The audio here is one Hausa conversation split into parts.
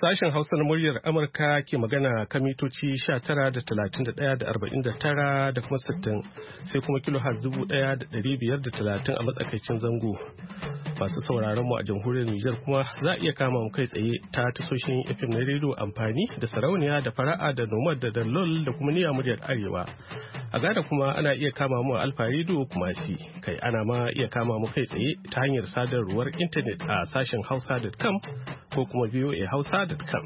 Sashen Hausa na muryar Amurka ke magana kan mitoci 19.31.49 da kuma 60 sai kuma kilohaz 1,530 a matsakaicin zango. Masu sauraron mu a jamhuriyar Nijar kuma za a iya kama mu kai tsaye ta tasoshin FM na rediyo amfani da sarauniya da fara'a da nomad da dallol da kuma niyya muryar Arewa. A Ghana kuma ana iya kama mu a Alfa Radio kuma kai ana ma iya kama mu kai tsaye ta hanyar sadarwar intanet a sashen hausa.com ko kuma voahausa.com.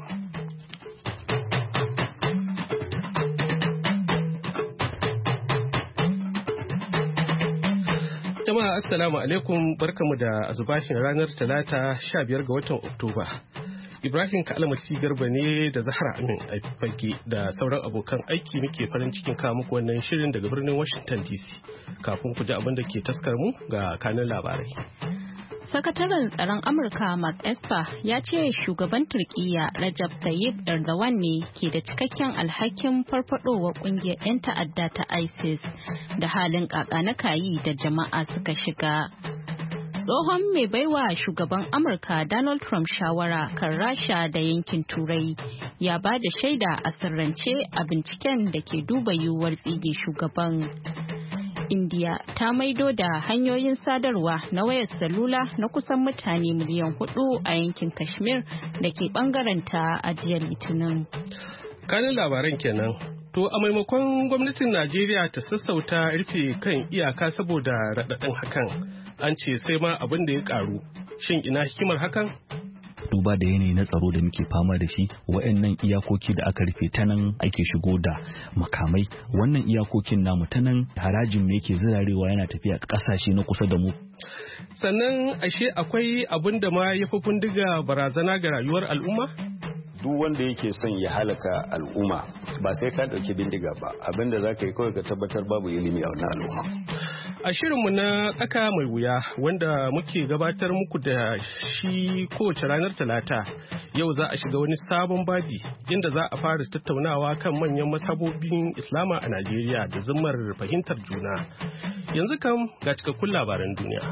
Jama'a assalamu alaikum, barkamu da azubahin ranar talata 15 ga watan Oktoba. Ibrahim Kalmasi Garba ne da Zahra Amin a fage da sauran abokan aiki muke farin cikin kawo muku wannan shirin daga birnin Washington DC. Kafin ku ji abin da ke taskar mu ga kanin labarai. Sakataren tsaron Amurka Mark Esper ya ce shugaban Turkiyya Recep Tayyip Erdogan ne ke da cikakken alhakin farfadowar kungiyar 'yan ta'adda ta ISIS da halin kakanakayi da jama'a suka shiga. Tsohon mai baiwa shugaban Amurka Donald Trump shawara kan Rasha da yankin Turai ya ba da shaida a sirrance a binciken da ke duba yiwuwar tsige shugaban. India ta maido da hanyoyin sadarwa na wayar salula na kusan mutane miliyan 4 a yankin Kashmir da ke bangaren ta a jiya Litinin. Kanin labaran kenan. To a maimakon gwamnatin Najeriya ta sassauta rufe kan iyaka saboda raɗaɗin hakan, an ce sai ma abin da ya ƙaru. Shin ina hikimar hakan? Duba da yanayi na tsaro da muke fama da shi, wa'annan iyakoki da aka rufe ta nan ake shigo da makamai. Wannan iyakokin namu ta nan harajin me yake zirarewa yana tafiya ƙasashe na kusa da mu. Sannan ashe akwai abin da ma ya fi bindiga barazana ga rayuwar al'umma? Duk wanda yake son ya halaka al'umma ba sai ka ɗauki bindiga ba, abinda za ka yi kawai ka tabbatar babu ilimi a wannan al'umma. A shirinmu na tsaka mai wuya wanda muke gabatar muku da shi kowace ranar talata, yau za a shiga wani sabon babi inda za a fara tattaunawa kan manyan masabobin Islama a Najeriya da zimmar fahimtar juna. Yanzu kam ga cikakkun labaran duniya.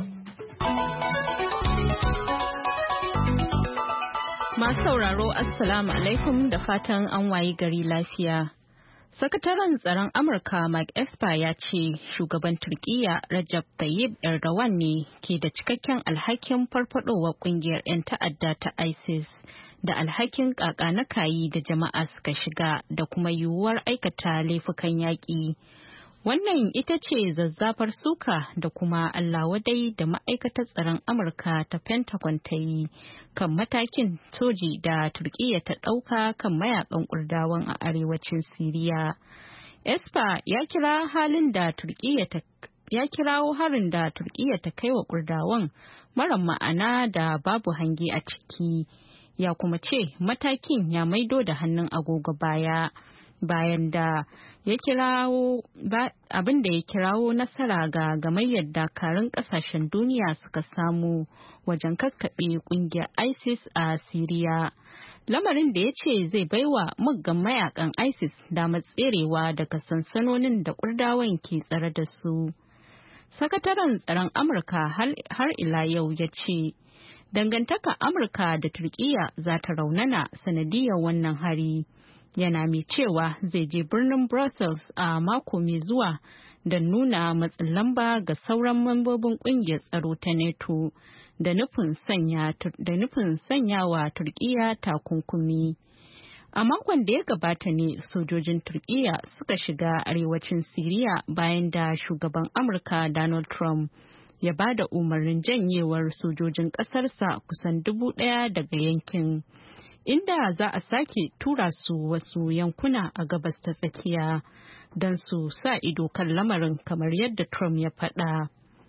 Masu sauraro Assalamu alaikum da fatan an wayi gari lafiya. Sakataren tsaron Amurka Mark Esper ya ce shugaban Turkiyya Recep Tayyip Erdogan ne ke da cikakken alhakin farfadowar kungiyar 'yan ta'adda ta ISIS da alhakin kakanakayi da jama'a suka shiga da kuma yiwuwar aikata laifukan yaƙi. Wannan ita ce zazzafar suka da kuma Allah wadai da ma'aikatar tsaron Amurka ta Pentagon ta yi kan matakin soji da Turkiyya ta ɗauka kan mayakan Kurdawan a arewacin Siriya. Esper ya kira harin da Turkiyya ta kai wa Kurdawan mara ma'ana da babu hange a ciki. Ya kuma ce matakin ya maido da hannun agogo baya. Bayan da ya kirawo abin da ya kirawo nasara ga gamayyar dakarun kasashen duniya suka samu wajen kakkaɓe kungiyar ISIS a Siriya. Lamarin da ya ce zai baiwa muggan mayakan ISIS damar tserewa daga sansanonin da Kurdawan ke tsare da su. Sakataren tsaron Amurka har ila yau ya ce dangantaka Amurka da Turkiyya za ta raunana sanadiyar wannan hari. Yana mai cewa zai je birnin Brussels a mako mai zuwa don nuna matsin lamba ga sauran mambobin kungiyar tsaro ta NATO da nufin sanya wa Turkiyya takunkumi. A makon da ya gabata ne sojojin Turkiyya suka shiga arewacin Siriya bayan da shugaban Amurka Donald Trump ya ba da umarnin janyewar sojojin ƙasarsa kusan 1,000 daga yankin. Inda za a sake tura su wasu yankuna a gabas ta tsakiya don su sa ido kan lamarin kamar yadda Trump ya faɗa.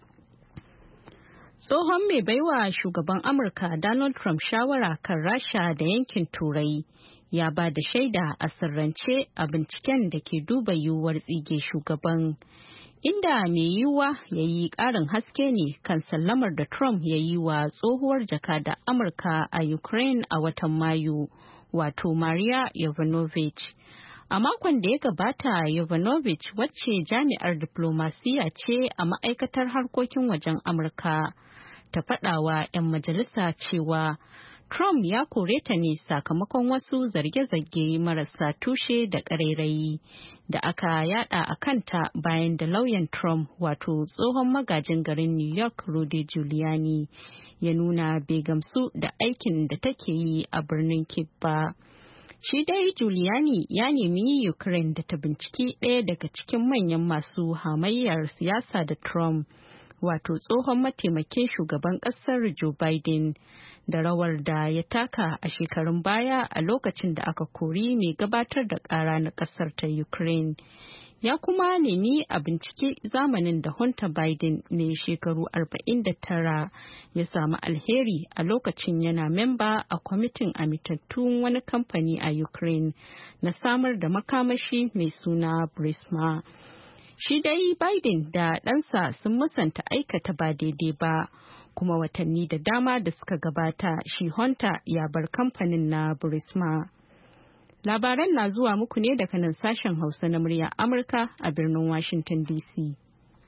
Tsohon mai baiwa shugaban Amurka Donald Trump shawara kan Rasha da yankin Turai ya ba da shaida a sirrance a binciken da ke duba yiwuwar tsige shugaban. Inda mai yiwuwa ya yi ƙarin haske ne kan sallamar da Trump ya yi wa tsohuwar jakada Amurka a Ukraine a watan Mayu, wato Maria Yovanovich. A makon da ya gabata, Yovanovich wacce jami'ar diplomasiya ce a ma'aikatar harkokin wajen Amurka, ta faɗawa 'yan majalisa cewa Trump ya kore ta ne sakamakon wasu zarge-zarge marasa tushe da ƙarairayi da aka yada a kanta bayan da lauyan Trump wato tsohon magajin garin New York Rudy Giuliani ya nuna bai gamsu da aikin da take yi a birnin Kyiv ba. Shi dai Giuliani ya nemi Ukraine da ta binciki ɗaya daga cikin manyan masu hamayyar siyasa da Trump, wato tsohon mataimakin shugaban ƙasar Joe Biden, da rawar da ya taka a shekarun baya a lokacin da aka kori mai gabatar da ƙara na ƙasar ta Ukraine. Ya kuma nemi a bincike zamanin da Hunter Biden mai shekaru 49 ya samu alheri a lokacin yana memba a kwamitin amintattun wani kamfani a Ukraine na samar da makamashi mai suna Burisma. Shi dai Biden da ɗansa sun musanta aikata ba daidai ba, kuma watanni da dama da suka gabata shi Hunter ya bar kamfanin na Burisma. Labaran na zuwa muku ne daga nan sashen Hausa na murya Amurka a birnin Washington DC.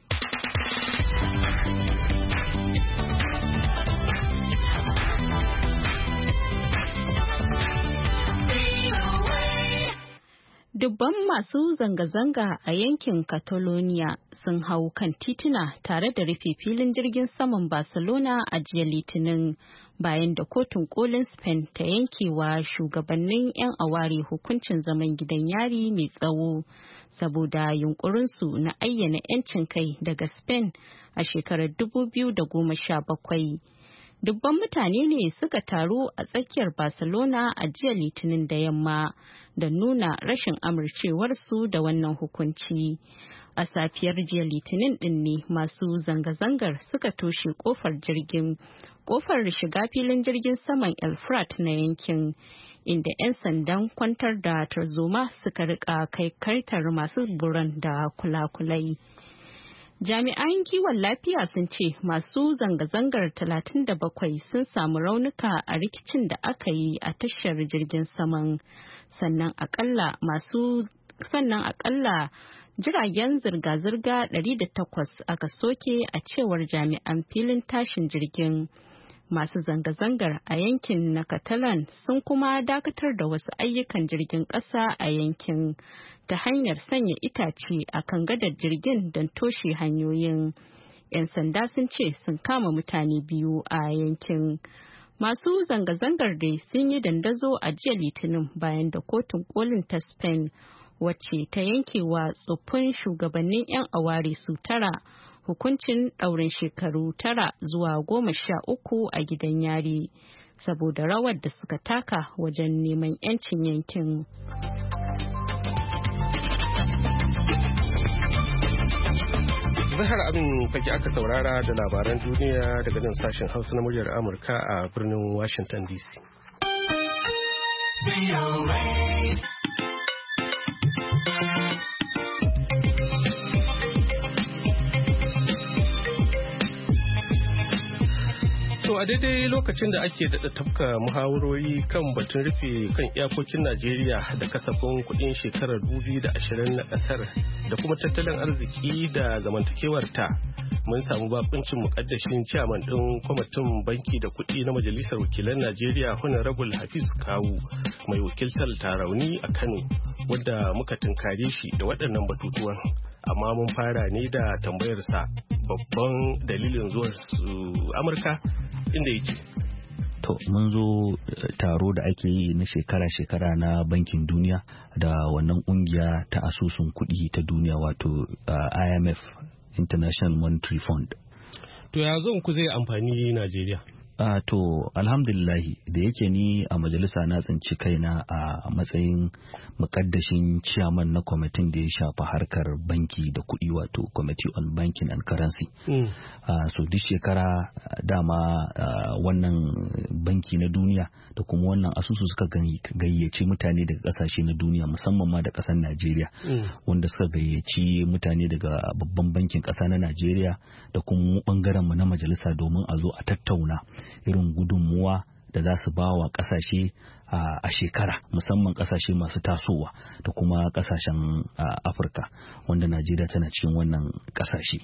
Dubban masu zanga-zanga a yankin Catalonia sun hau kan tituna tare da rufe filin jirgin saman Barcelona a jiya Litinin bayan da kotun kolin Spain ta yankewa shugabannin 'yan aware hukuncin zaman gidan yari mai tsawo saboda yunkurinsu na ayyana 'yancin kai daga Spain a shekarar 2017. Dubban mutane ne suka taru a tsakiyar Barcelona a jiya Litinin da yamma da nuna rashin amincewarsu da wannan hukunci. A safiyar jiya Litinin din ne masu zanga-zangar suka toshe kofar shiga filin jirgin saman El Prat na yankin, inda 'yan sandan kwantar da tarzoma suka rika kai kartar masu buran da kula-kulai. Jami'an kiwon lafiya sun ce masu zanga-zangar 37 sun samu raunuka a rikicin da aka yi a tashar jirgin saman, sannan akalla jiragen zirga-zirga 108 aka soke a cewar jami'an filin tashin jirgin. Masu zanga-zangar a yankin na Catalan sun kuma dakatar da wasu ayyukan jirgin ƙasa a yankin ta hanyar sanya itace a kan gadar jirgin don toshe hanyoyin. 'Yan sanda sun ce sun kama mutane 2 a yankin. Masu zanga-zangar dai sun yi dandazo a jiya Litinin bayan da kotun kolin ta Spain, wacce ta yankewa tsoffin shugabannin 'yan aware su 9 hukuncin ɗaurin shekaru 9 zuwa 13 a gidan yari saboda rawar da suka taka wajen neman 'yancin yankin. Zahar Abin fage aka saurara da labaran duniya daga nan sashen Hausa na muryar Amurka a birnin Washington DC. To a daidai lokacin da ake daɗa tafka muhawarori kan batun rufe kan iyakokin Najeriya da kasafin kuɗin shekarar 2020 na ƙasar da kuma tattalin arziki da zamantakewarta, mun samu bakuncin muƙaddashin ciyaman ɗin kwamitin banki da kuɗi na Majalisar Wakilan Najeriya Honorable Hafiz Kawu mai wakiltar Tarauni a Kano, wadda muka tunkare shi da waɗannan batutuwan. Amma mun fara ne da tambayarsa babban dalilin zuwan su Amurka, inda ya ce. To, mun zo taro da ake yi na shekara-shekara na bankin duniya da wannan kungiya ta asusun kuɗi ta duniya, wato IMF, International Monetary Fund. To, ya zo ku zai amfani Najeriya? To, alhamdulillahi, da yake ni a majalisa na tsinci kaina a matsayin mukaddashin ciyaman na kwamitin da ya shafa harkar banki da kuɗi, wato Committee on Banking and Currency. So duk shekara dama wannan banki na duniya da kuma wannan asusu suka gayyaci mutane daga ƙasashe na duniya, musamman ma da ƙasar Najeriya, wanda suka gayyaci mutane daga babban bankin ƙasa na Najeriya da kuma ɓangaren mu na majalisa domin a zo a tattauna irin gudunmuwa da za su ba wa kasashe a shekara, musamman kasashe masu tasowa da kuma kasashen Afirka, wanda Najeriya tana cikin wannan kasashe.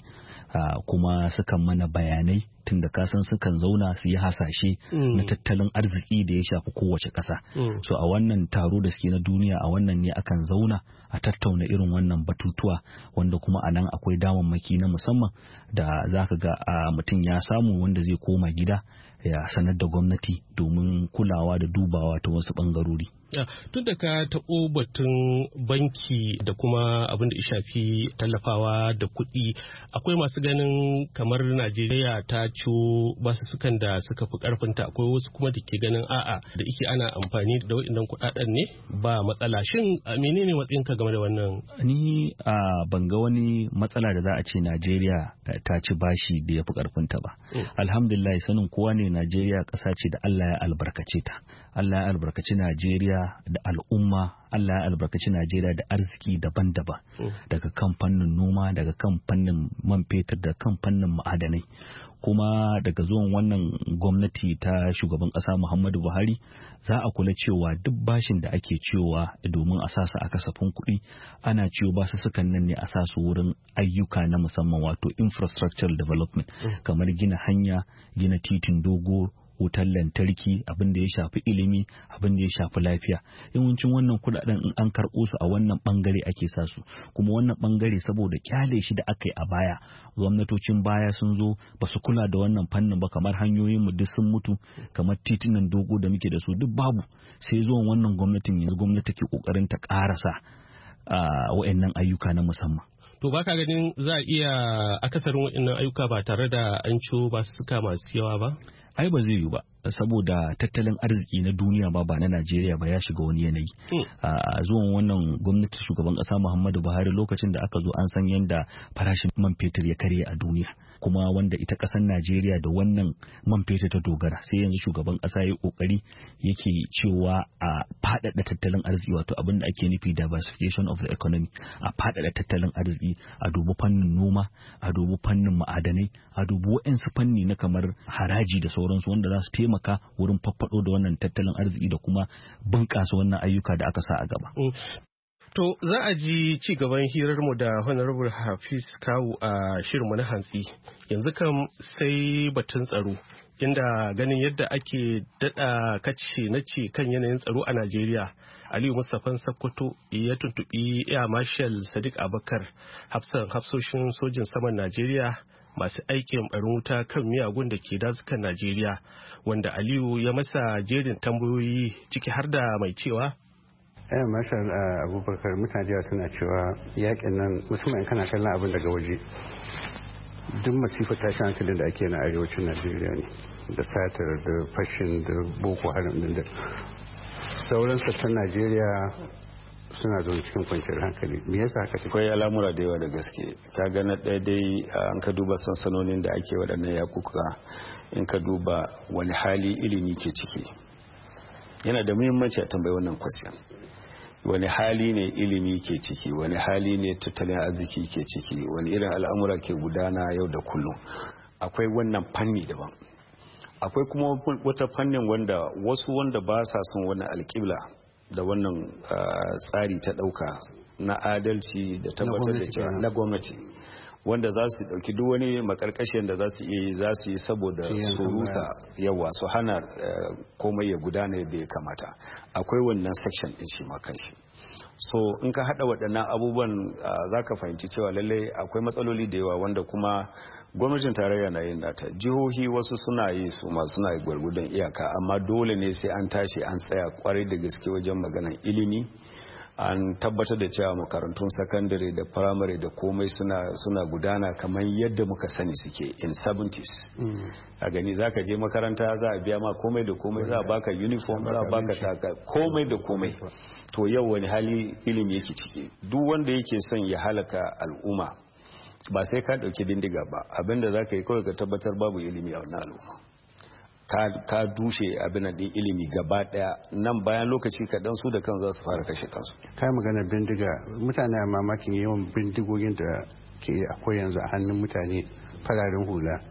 Kuma sukan mana bayanai tun da kasan sukan zauna su yi hasashe na tattalin arziki da ya shafi kowace ƙasa. So a wannan taro da suke na duniya, a wannan ne akan zauna a tattauna irin wannan batutuwa, wanda kuma a nan akwai damammaki na musamman da za ka ga mutum ya samu, wanda zai koma gida ya sanar da gwamnati domin kulawa da dubawa ta wasu ɓangarori. Tun da ka taɓo batun banki da kuma abin da ya shafi tallafawa da kuɗi, akwai masu ganin kamar Najeriya ta ciwo basussukan da suka fi ƙarfinta, akwai wasu kuma da ke ganin a'a da ike ana amfani da waɗannan kuɗaɗen ne ba matsala. Shin menene matsayinka game da wannan? Ni ban ga wani matsala da za a ce Najeriya ta ci bashi da ya fi ƙarfinta ba. Alhamdulillah, sanin kowa ne Najeriya ƙasa ce da Allah ya albarkace ta. Allah ya albarkaci Najeriya da al'umma, Allah ya albarkaci Najeriya da arziki daban-daban, daga kan fannin noma, daga kan fannin man fetur, da kan fannin ma'adanai. Kuma daga zuwan wannan gwamnati ta shugaban ƙasa Muhammadu Buhari, za a kula cewa duk bashin da ake cewa domin a sasa a kasafin kuɗi, ana ciwo basussukan nan ne a sasu wurin ayyuka na musamman, wato infrastructural development, kamar gina hanya, gina titin dogo, wutar lantarki, abin da ya shafi ilimi, abin da ya shafi lafiya. Yawancin wannan kudaden in an karɓo su a wannan bangare ake sa su, kuma wannan bangare saboda kyale shi da aka yi a baya, gwamnatocin baya sun zo ba su kula da wannan fannin ba, kamar hanyoyin mu duk sun mutu, kamar titunan dogo da muke da su duk babu. Sai zuwan wannan gwamnatin, yanzu gwamnati ke kokarin ta karasa wa'annan ayyuka na musamman. To baka ganin za a iya akasarin waɗannan ayyuka ba tare da an ciwo ba su suka masu yawa ba? Ai ba zai yi ba, saboda tattalin arziki na duniya ba na Najeriya ba ya shiga wani yanayi. Zuwan wannan gwamnati shugaban ƙasa Muhammadu Buhari, lokacin da aka zo an san yadda farashin man fetur ya karye a duniya, kuma wanda ita ƙasar Najeriya da wannan man fetur ta dogara. Sai yanzu shugaban ƙasa ya kokari yake cewa a faɗaɗa tattalin arziki, wato abin da ake nufi diversification of the economy, a faɗaɗa tattalin arziki, a dubi fannin noma, a dubi fannin ma'adanai, a dubi waɗansu fanni na kamar haraji da sauransu, wanda za su taimaka wurin faffaɗo da wannan tattalin arziki da kuma bunƙasa wannan ayyuka da aka sa a gaba. To za a ji ci gaban hirarmu da Honorable Hafiz Kawu a shirinmu na hantsi. Yanzu kam sai batun tsaro, inda ganin yadda ake daɗa kace na ce kan yanayin tsaro a Najeriya. Aliyu Mustapha Sokoto ya tuntuɓi Air Marshal Sadiq Abubakar, hafsoshin sojin saman Najeriya masu aikin barin wuta kan miyagun da ke dazukan Najeriya, wanda Aliyu ya masa jerin tambayoyi, ciki har da mai cewa Air Marshal Abubakar, mutane suna cewa yakin nan, musamman kana kallon abin daga waje, duk masifar tashin hankalin da ake na arewacin Najeriya ne, da satar da fashin da boko haram din da sauran sassan Najeriya suna zo cikin kwanciyar hankali. Me yasa haka? Akwai al'amura da yawa da gaske. Ka ga na ɗaya dai an ka duba sansanonin da ake waɗannan yakuka, in ka duba wani hali ilimi ke ciki, yana da muhimmanci a tambayi wannan question. Wani hali ne ilimi ke ciki, wani hali ne tattalin arziki ke ciki, wani irin al'amura ke gudana yau da kullum. Akwai wannan fanni daban. Akwai kuma wata fannin wanda wasu wanda ba sa son wani alƙibla da wannan tsari ta ɗauka na adalci da tabbatar da cewa na gwamnati, wanda za su ɗauki duk wani makarkashin da za su iya yi, za su yi saboda su rusa yawa, su hana komai ya gudana yadda ya kamata. Akwai wannan section ɗin shi ma kanshi. So in ka haɗa waɗannan abubuwan za ka fahimci cewa lallai akwai matsaloli da yawa, wanda kuma gwamnatin tarayya na yin nata, jihohi wasu suna yi su ma suna gwargwadon iyaka, amma dole ne sai an tashi an tsaya kwarai da gaske wajen maganar ilimi, an tabbatar da cewa makarantun sakandare da firamare da komai suna gudana kamar yadda muka sani suke in 70s. A gani za ka je makaranta, za a biya ma komai da komai, za a baka uniform, za a baka taka komai da komai. To yau wani hali ilimi yake ciki? Duk wanda yake son ya halaka al'umma ba sai ka dauki bindiga ba, abinda za ka yi kawai ka tabbatar babu ilimi a wannan al'umma, ka dushe abin din ilimi gaba daya. Nan bayan lokaci kaɗan su da kan za su fara kashe kansu. Kai magana bindiga, mutane a mamakin yawan bindigogin da ke akwai yanzu a hannun mutane fararen hula,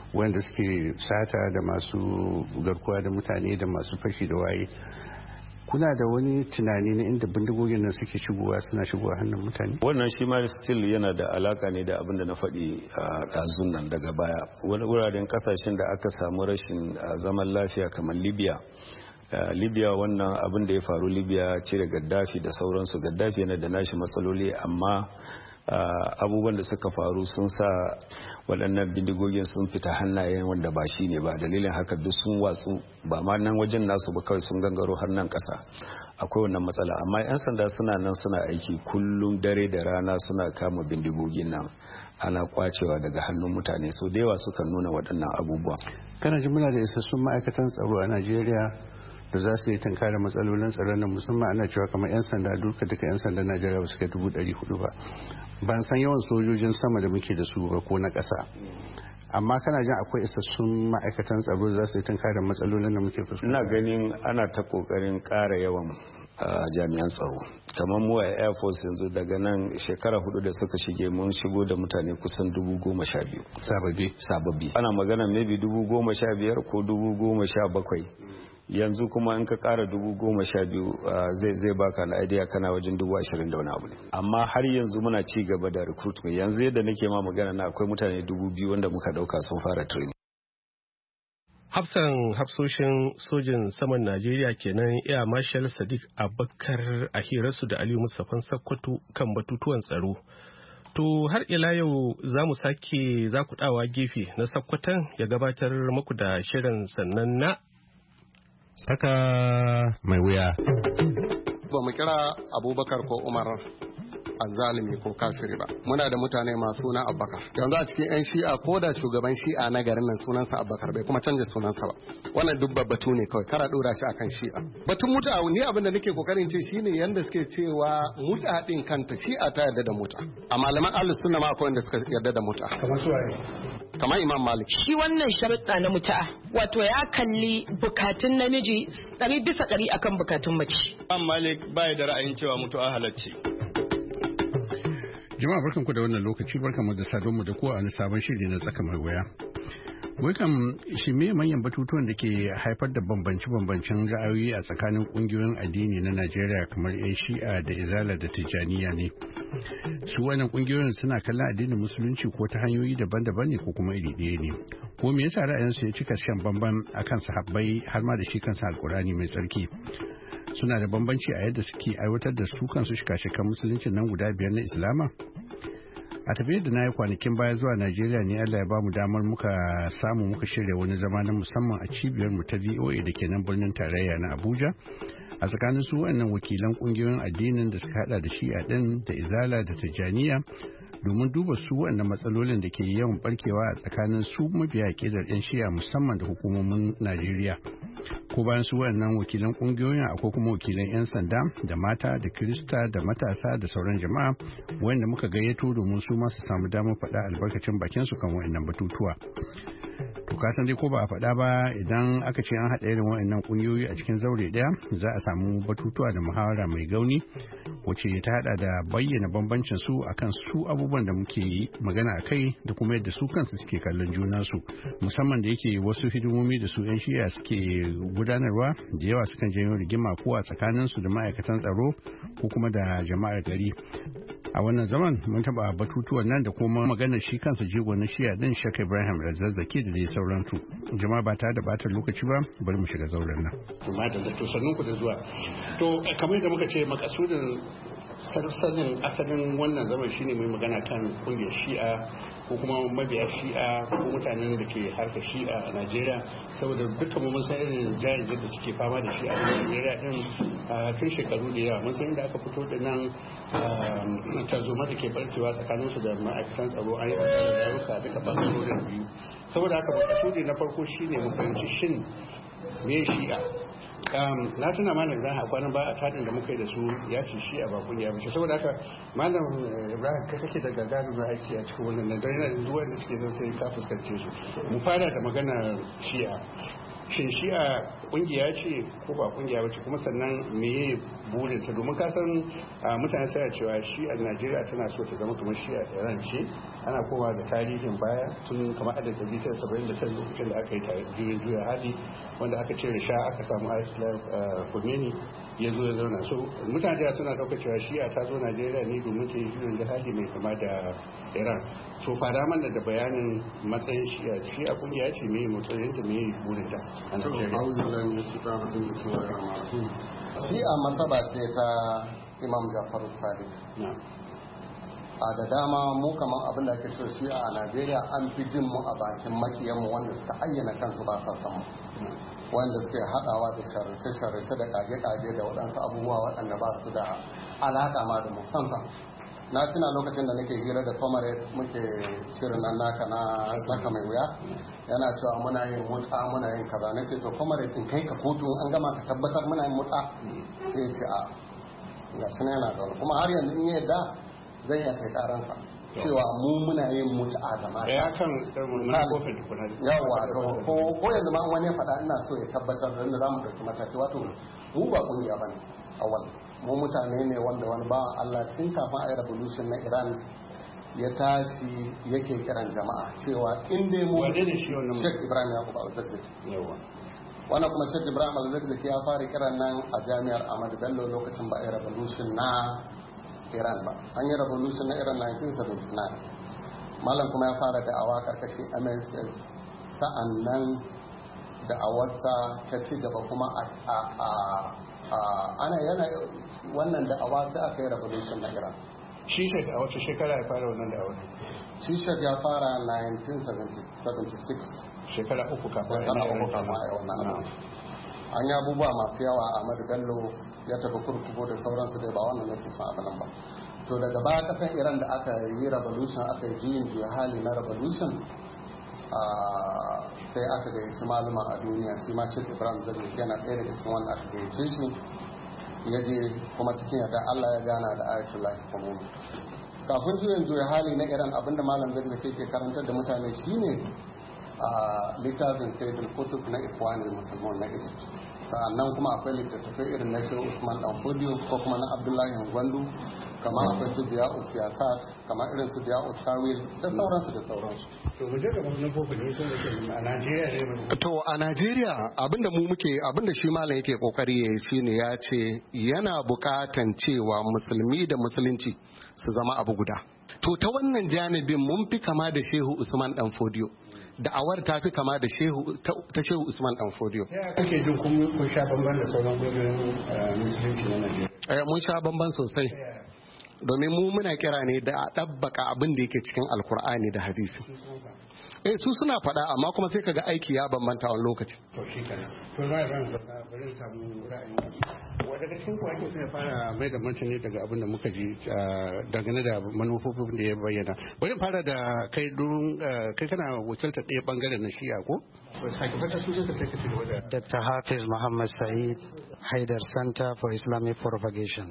wanda suke sata da masu garkuwa da mutane da masu fashi da waye. Kuna da wani tunani na inda bindigogin nan suke shigowa suna shigowa hannun mutane? Wannan shi ma still yana da alaka ne da abin da na faɗi a ɗazun nan daga baya. Wani wuraren kasashen da aka samu rashin zaman lafiya kamar Libya. Libya wannan abin da ya faru Libya cire Gaddafi da sauransu. Gaddafi yana da nashi matsaloli amma abubuwan da suka faru sun sa waɗannan bindigogin sun fita hannayen wanda ba shi ne ba, dalilin haka duk sun watsu ba ma nan wajen nasu ba kawai sun gangaro har nan ƙasa. Akwai wannan matsala amma 'yan sanda suna nan suna aiki kullum dare da rana suna kama bindigogin nan ana kwacewa daga hannun mutane, so da yawa suka nuna waɗannan abubuwa. Kana ji muna da isassun ma'aikatan tsaro a Najeriya da za su yi tunkara matsalolin tsaron nan, musamman ana cewa kamar 'yan sanda duka 'yan sandan Najeriya ba su kai 400 ba. Ban san yawan sojojin sama da muke da su ba ko na ƙasa, amma kana jin akwai isassun ma'aikatan tsaro da za su yi tunkara matsalolin da muke fuskanta? Ina ganin ana ta kokarin ƙara yawan jami'an tsaro. Kamar mu a Air Force yanzu daga nan shekara 4 da suka shige mun shigo da mutane kusan 12,000 sababbi. Ana magana maybe 15,000 ko 17,000. Yanzu kuma in ka kara 12,000 zai baka na idea kana wajen 20,000 da wani abu ne. Amma har yanzu muna ci gaba da recruitment. Yanzu yadda nake ma magana na akwai mutane 2,000 wanda muka dauka sun fara training. Hafsan hafsoshin sojin saman Najeriya kenan Air Marshal Sadiq Abubakar a hirarsu da Aliyu Mustapha Sakkwato kan batutuwan tsaro. To har ila yau za mu sake zakudawa gefe na Sakkwatan ya gabatar muku da shirin sannan na Tsaka mai wuya. Ba mu kira Abubakar ko Umar azzalimi ko kafiri ba. Muna da mutane masu suna Abubakar. Yanzu a cikin 'yan shi'a ko da shugaban shi'a na garin nan sunansa Abubakar bai kuma canja sunansa ba. Wannan duk batu ne kawai, kara dora shi akan shi'a. Batun muta ni abin da nake kokarin ce shine yanda suke cewa muta din kanta shi'a ta yarda da muta. A malaman Ahlus Sunna ma akwai wanda suka yarda da muta. Kamar su waye? Kamar Imam Malik. Shi wannan sharuɗa na mutu'a wato ya kalli bukatun namiji 100% akan bukatun mace. Imam Malik bai da ra'ayin cewa mutu'a halacce. Jama'a barkanku da wannan lokaci, barkanmu da sadonmu da kowa a sabon shiri na tsaka mai wuya. Wai kam shi me manyan batutuwan da ke haifar da bambance-bambancen ra'ayoyi a tsakanin kungiyoyin addini na Najeriya kamar 'yan Shi'a da Izala da Tijjaniya ne. Su wannan kungiyoyin suna kallon addinin musulunci ko ta hanyoyi daban-daban ne ko kuma iri ɗaya ne. Ko me yasa ra'ayinsu ya cika shan bamban akan sahabbai har ma da shi kansa Alkur'ani mai tsarki? Suna da bambanci a yadda suke aiwatar da su kansu shika-shikan musulunci nan guda 5 na Islama? A tafiyar da na yi kwanakin baya zuwa Najeriya ne Allah ya ba mu damar muka shirya wani zama na musamman a cibiyar mu ta VOA da ke nan birnin tarayya na Abuja a tsakanin su wannan wakilan kungiyoyin addinin da suka hada da Shi'a din da Izala da Tijjaniya domin duba su wannan matsalolin da ke yawan barkewa a tsakanin su mabiya kidar 'yan Shi'a musamman da hukumomin Najeriya. Ko bayan su waɗannan wakilan ƙungiyoyin akwai kuma wakilan 'yan sanda da mata da Kirista da matasa da sauran jama'a wanda muka gayyato domin su ma su samu damar faɗa albarkacin bakin su kan waɗannan batutuwa. To ka san dai ko ba a faɗa ba idan aka ce an haɗa irin waɗannan ƙungiyoyi a cikin zaure ɗaya za a samu batutuwa da muhawara mai gauni wacce ta haɗa da bayyana bambancin su akan su abubuwan da muke yi magana a kai da kuma yadda su kansu suke kallon junansu musamman da yake wasu hidimomi da su 'yan shiya suke gudanarwa da yawa sukan janyo rigima ko a tsakaninsu da ma'aikatan tsaro ko kuma da jama'ar gari. A wannan zaman mun taba batutuwan nan da kuma maganar shi kansa jigo na shiya din Sheikh Ibrahim Razzazzaki da dai sauransu. Jama'a ba ta da batar lokaci ba bari mu shiga zauren nan. To sannun ku da zuwa. To kamar da muka ce makasudin sanin asalin wannan zaman shine mai magana kan kungiyar Shi'a ko kuma mabiya Shi'a ko mutanen da ke harkar Shi'a a Najeriya saboda dukkan mun san irin jahilci da suke fama da shi a Najeriya din tun shekaru da yawa mun san inda aka fito da nan tarzoma da ke barkewa tsakanin su da ma'aikatan tsaro an yi da yaruka duka bangarorin biyu saboda haka makasudi na farko shine mu fahimci shin me Shi'a. Na tuna malam Ibrahim a kwanan ba a tadin da muka yi da su ya ce shi a bakun ya bace saboda haka malam Ibrahim kai kake da gagarumin aiki a cikin wannan nan don yana da duwanda suke son sai ka fuskance su mu fara da magana Shi'a. Shin Shi'a kungiya ce ko ba kungiya bace kuma sannan meye burin ta domin ka san mutane sai cewa Shi'a Najeriya tana so ta zama kamar Shi'a Iran ce ana kowa da tarihin baya tun kamar a da 1979 lokacin da aka yi juya hali wanda aka cire sha aka samu Ayatollah Khomeini ya zo ya zauna. So mutane da suna ɗaukar cewa shi'a ta zo Najeriya ne domin ta yi juyin hali mai kama da Iran. So fada mana da bayanin matsayin shi'a kungiya ce mai matsayin da mai burin ta a Najeriya. Shi'a masaba ce ta Imam Jafar Sadiq. A da dama mu kamar abin da ake cewa shi'a a Najeriya an fi jin mu a bakin makiyanmu wanda suka ayyana kansu ba sa samu. Wanda suke haɗawa da sharrice-sharrice da kage-kage da waɗansu abubuwa waɗanda ba su da alaƙa ma da musamman. Na tuna lokacin da nake hira da comrade muke shirin nan naka na zaka mai wuya yana cewa muna yin mut'a muna yin kaza na ce to comrade in kai ka kotu an gama ka tabbatar muna yin mut'a sai ya ce a ga shi yana da kuma har yanzu in yadda zai iya kai karansa cewa mu muna yin mut'a da mata ya kan na kofar tukuna yawa ko yanzu ma wani faɗa ina so ya tabbatar da zamu dauki mataki wato mu ba kungiya bane awal mu mutane ne wanda wani bawan Allah tun kafin a yi revolution na Iran ya tashi yake kiran jama'a cewa in dai mu Sheikh Ibrahim Yakubu Al-Zakzaki wannan kuma Sheikh Ibrahim Al-Zakzaki ya fara kiran nan a jami'ar Ahmadu Bello lokacin ba a yi revolution na Iran ba. An yi revolution na Iran 1979 malam kuma ya fara da'awa karkashin MSS sa'annan da'awarsa ta ci gaba kuma ana yana wannan da'awa sai aka yi revolution na Iran. Shi Sheikh a wace shekara ya fara wannan da'awa? Shi Sheikh ya fara 1976. Shekara uku kafin a yi wannan abu. An yi abubuwa masu yawa a Ahmadu Bello ya tafi kurkuku da sauransu dai ba wannan nake son abin ba. To daga baya kasan Iran da aka yi revolution aka yi juya hali na revolution sai aka gayyaci maluma a duniya shi ma Sheikh Ibrahim Zakzaki yana ɗaya daga cikin wanda aka gayyace shi ya je kuma cikin yadda Allah ya gana da Ayatollah Khomeini. Kafin juya hali na Iran abinda malam Zakzaki ke karantar da mutane shine a littafin Sayyidul Qutb na Ikhwanul Muslimun na Egypt. Sa'annan kuma akwai littattafai irin na Shehu Usman Dan Fodio ko kuma na Abdullahi Gwandu kamar akwai su Diya'u Siyasat kamar irin su Diya'u Tawil da sauransu da sauransu. To mu je ga manufofin ne sai a Najeriya ne. To a Najeriya abinda shi malam yake kokari ya yi shine ya ce yana bukatan cewa musulmi da musulunci su zama abu guda. To ta wannan janibin mun fi kama da Shehu Usman Dan Fodio. Da'awar ta fi kama da Shehu Usman Dan Fodio. Ya kake jin kun sha bamban da sauran gwamnatin musulunci na Najeriya? Mun sha bamban sosai. Domin mu muna kira ne da a ɗabbaka abin da yake cikin Alkur'ani da hadisi. Su suna faɗa amma kuma sai kaga aiki ya bambanta wani lokaci. To shi kenan. To bari samu ra'ayin daga cikin ku ake sai fara mai da martani daga abin da muka ji dangane da manufofin da ya bayyana. Bari fara da kai durin kai kana wakiltar ɗaya bangaren na shi'a ko? Dr. Hafiz Muhammad Said, Haidar Center for Islamic Propagation.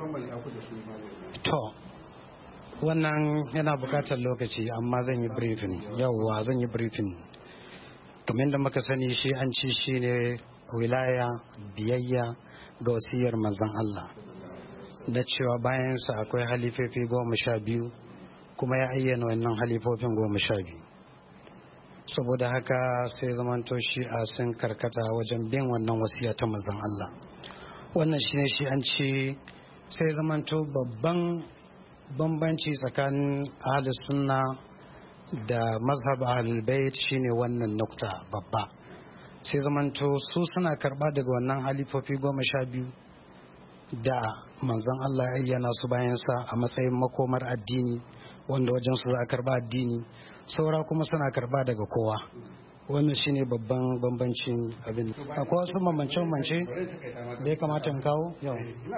To, wannan yana bukatar lokaci amma zan yi briefing. Yawwa zan yi briefing. Kamar da muka sani shi an ci shi ne wilaya biyayya ga wasiyar manzon Allah. Da cewa bayansa akwai halifofi 12 kuma ya ayyana wannan halifofin 12. Saboda haka sai zamanto shi'a sun karkata wajen bin wannan wasiya ta manzon Allah. Wannan shine shi an ce sai zamanto babban bambanci tsakanin ahlus sunna da mazhab ahlul bait shine wannan nukta babba. Sai zamanto su suna karba daga wannan halifofi 12 da manzon Allah ya ayyana su bayansa a matsayin makomar addini wanda wajen su za a karba addini, saura kuma suna karba daga kowa. Wannan shine babban bambancin abin. Akwai wasu bambance-bambance da ya kamata in kawo yau.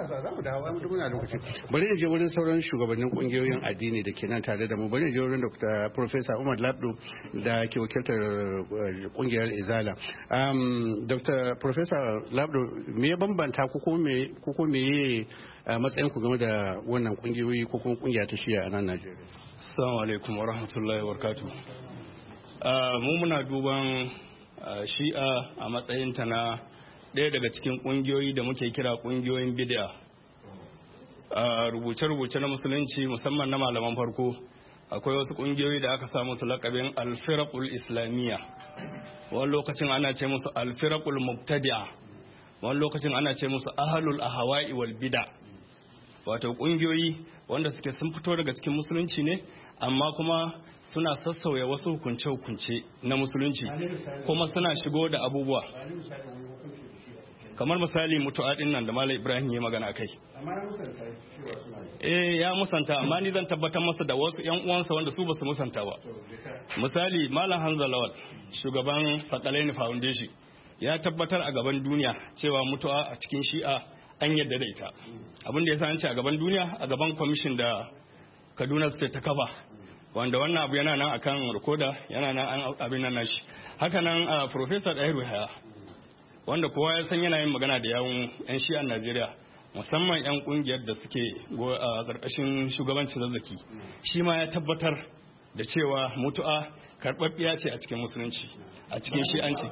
Bari in je wurin sauran shugabannin kungiyoyin addini da ke nan tare da mu. Bari in je wurin Dr. Professor Umar Labdo da ke wakiltar kungiyar Izala. Dr. Professor Labdo, me ya bambanta ku ko me matsayin ku game da wannan kungiyoyi ko kuma kungiya ta shiya a nan Najeriya? Assalamu alaikum wa rahmatullahi wa barakatuh. Mu muna duban shi'a a matsayinta na ɗaya daga cikin ƙungiyoyi da muke kira ƙungiyoyin bid'a. Rubuce-rubuce na musulunci musamman na malaman farko akwai wasu ƙungiyoyi da aka samu su laƙabin alfiraqul islamiyya, wani lokacin ana ce musu alfiraqul mubtadi'a, wani lokacin ana ce musu ahlul ahwa'i wal bid'a. Wato ƙungiyoyi wanda suke sun fito daga cikin musulunci ne amma kuma suna sassauya wasu hukunce-hukunce na musulunci kuma suna shigo da abubuwa kamar misali mutu'a din nan da Malam Ibrahim ya magana kai. Ya musanta, amma ni zan tabbatar masa da wasu ƴan uwansa wanda su basu musanta ba. Misali Malam Hamza Lawal, shugaban Fakalaini Foundation, ya tabbatar a gaban duniya cewa mutu'a a cikin Shi'a an yadda da ita. Abin da yasa an ce a gaban duniya, a gaban commission da Kaduna State ta kafa, wanda wannan abu yana nan akan rikoda, yana nan an abin nan nashi. Haka nan Professor Dahiru Yahaya, wanda kowa ya san yana yin magana da yawun 'yan Shi'an Najeriya, musamman 'yan kungiyar da suke a ƙarƙashin shugabancin Zazzaki, shi ma ya tabbatar da cewa mutu'a karɓaɓɓiya ce a cikin musulunci, a cikin Shi'anci.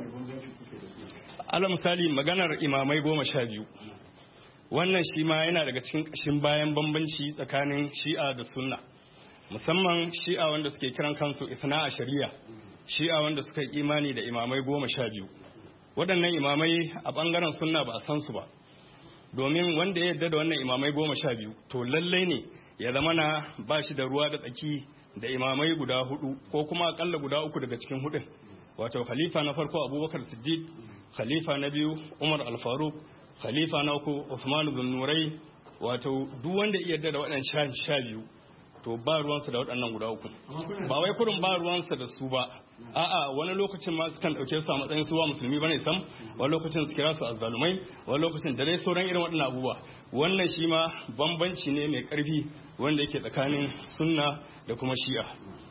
Ala misali maganar imamai 12, wannan shi ma yana daga cikin ƙashin bayan bambanci tsakanin Shi'a da Sunna, musamman Shi'a wanda suke kiran kansu Ithna a Shari'a, Shi'a wanda suka yi imani da imamai 12. Waɗannan imamai a ɓangaren Sunna ba a san su ba, domin wanda ya yarda da wannan imamai 12 to lallai ne ya zama na ba shi da ruwa da tsaki da imamai guda 4 ko kuma akalla guda 3 daga cikin 4, wato khalifa na farko Abubakar Siddiq, khalifa na biyu Umar Al-Faruq, khalifa na uku Uthman ibn Nurai. Wato duk wanda ya yarda da waɗannan 12 to ba ruwansa da waɗannan guda 3, ba wai kurin ba ruwansa da su ba, a'a wani lokacin ma su kan ɗauke su a matsayin su ba musulmi bane sam, wani lokacin su kira su azzalumai, wani lokacin da dai sauran irin waɗannan abubuwa. Wannan shi ma bambanci ne mai ƙarfi wanda yake tsakanin Sunna da kuma Shi'a.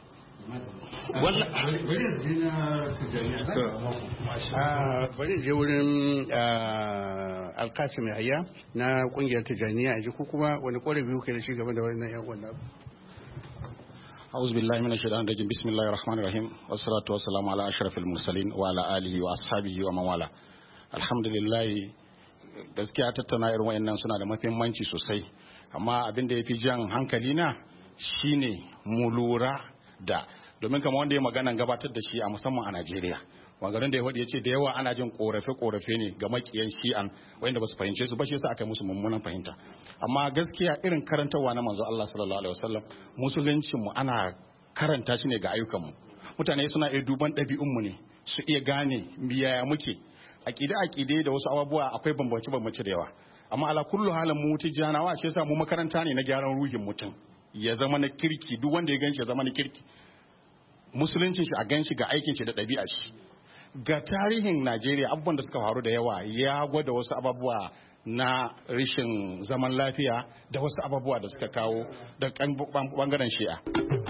Bari je wurin Alkasim Yahaya na kungiyar Tijaniya a ji ko kuma wani ƙorafi kuke da shi game da wannan 'yan wannan. أعوذ بالله من الشيطان الرجيم بسم الله الرحمن الرحيم والصلاة والسلام على أشرف المرسلين وعلى آله وأصحابه ومن والاه. الحمد لله, gaskiya tattauna irin wayannan suna da muhimmanci sosai, amma abin da yafi jan hankali na shine mu lura da, domin kamar wanda ya magana gabatar da shi a musamman a Najeriya, maganin da ya faɗi ya ce da yawa ana jin korafe ne ga makiyan Shi'an wanda ba su fahimce su ba, shi yasa aka yi musu mummunan fahimta. Amma gaskiya irin karantarwa na manzo Allah sallallahu alaihi wasallam, musuluncin mu ana karanta shi ne ga ayyukan mu. Mutane suna iya duban ɗabi'un mu ne su iya gane yaya muke. Akide da wasu abubuwa akwai bambance da yawa, amma ala kullu halin mu tijanawa shi yasa mu makaranta ne na gyaran ruhin mutum ya zama na kirki, duk wanda ya ganshi ya zama na kirki, musuluncin shi a ganshi ga aikin shi da ɗabi'a shi. Ga tarihin Najeriya abubuwan da suka faru da yawa ya gwada wasu abubuwa na rashin zaman lafiya da wasu abubuwa da suka kawo da bangaren Shi'a.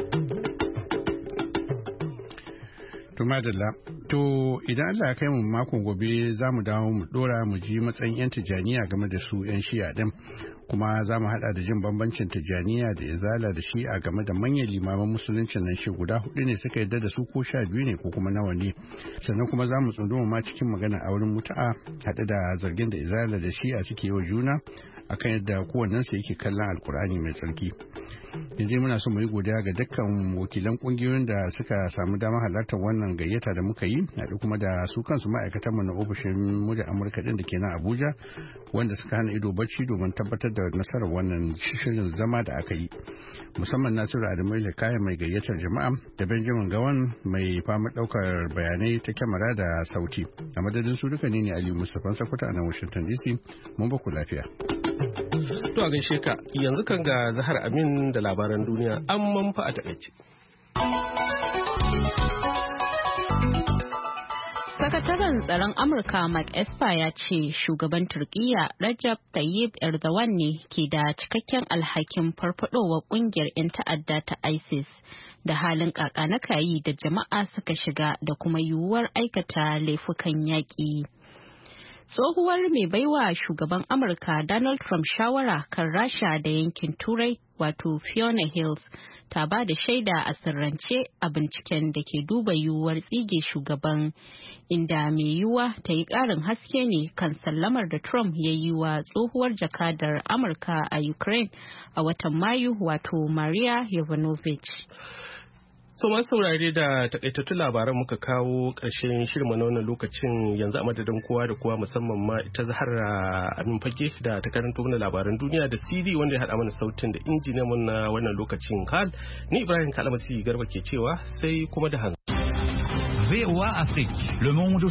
Tumadalla, to idan Allah ya kai mu makon gobe za mu dawo mu dora mu ji matsayin 'yan Tijaniya game da su 'yan Shi'a din, kuma za mu hada da jin bambancin Tijaniya da Izala da Shi'a game da manyan limaman musuluncin nan shi guda 4 ne suka yarda da su ko 12 ne ko kuma nawa ne. Sannan kuma za mu tsunduma ma cikin magana a wurin mutu'a haɗe da zargin da Izala da Shi'a suke yi wa juna akan yadda kowannensu yake kallon Alkur'ani mai tsarki. Yanzu muna so mu yi godiya ga dukkan wakilan kungiyoyin da suka samu damar halartar wannan gayyata da muka yi, haɗu kuma da su kansu ma'aikatan mu na ofishin murya Amurka din da ke nan Abuja, wanda suka hana ido bacci domin tabbatar da nasarar wannan shirin zama da aka yi. Musamman Nasiru Adamu da kayan mai gayyatar jama'a da Benjamin Gawan mai fama ɗaukar bayanai ta kyamara da sauti. A madadin su duka ne Aliyu Mustapha Sakwata a nan Washington DC. Mun ba ku lafiya. To a gaishe ka, yanzu kan ga Zahar Amin da labaran duniya an manfa a takaice. Sakataren tsaron Amurka Mike Esper ya ce shugaban Turkiyya Recep Tayyip Erdogan ne ke da cikakken alhakin farfadowar kungiyar 'yan ta'adda ta ISIS da halin kakanakayi da jama'a suka shiga da kuma yiwuwar aikata laifukan yaƙi. Tsohuwar mai baiwa shugaban Amurka Donald Trump shawara kan Rasha da yankin Turai wato Fiona Hill ta ba da shaida a sirrance a binciken da ke duba yiwuwar tsige shugaban, inda mai yiwuwa ta yi ƙarin haske ne kan sallamar da Trump ya yi wa tsohuwar jakadar Amurka a Ukraine a watan Mayu wato Maria Yovanovich. So masu saurare da takaitattun labaran muka kawo ƙarshen shirin na wannan lokacin, yanzu a madadin kowa da kowa musamman ma ita Zahra Amin Fage da ta karanto mana labaran duniya da CD wanda ya haɗa mana sautin da injiniyan na wannan lokacin Karl, ni Ibrahim Kalamasi Garba ke cewa sai kuma da hanzu. VOA Afrique, le monde